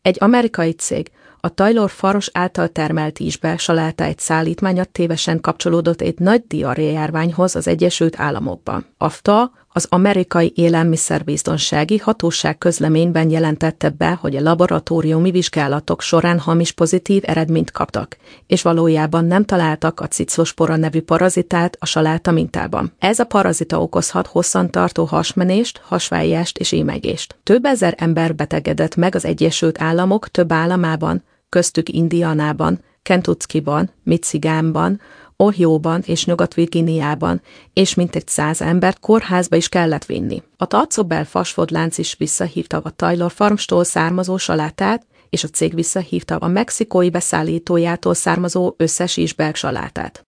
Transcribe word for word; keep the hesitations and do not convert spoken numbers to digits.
Egy amerikai cég, a Taylor Farms által termelt ízbe saláta egy szállítmánya tévesen kapcsolódott egy nagy diarréjárványhoz az Egyesült Államokban. A F D A, az Amerikai Élelmiszerbiztonsági Hatóság közleményben jelentette be, hogy a laboratóriumi vizsgálatok során hamis pozitív eredményt kaptak, és valójában nem találtak a ciclospora nevű parazitát a saláta mintában. Ez a parazita okozhat hosszantartó hasmenést, hasfájást és émegést. Több ezer ember betegedett meg az Egyesült Államok több államában, köztük Indianában, Kentuckyban, Michiganban, Ohioban és Nyugat-Virginiában, és mintegy száz embert kórházba is kellett vinni. A Taco Bell fastfood-lánc is visszahívta a Taylor Farmstól származó salátát, és a cég visszahívta a mexikói beszállítójától származó összes isberg salátát.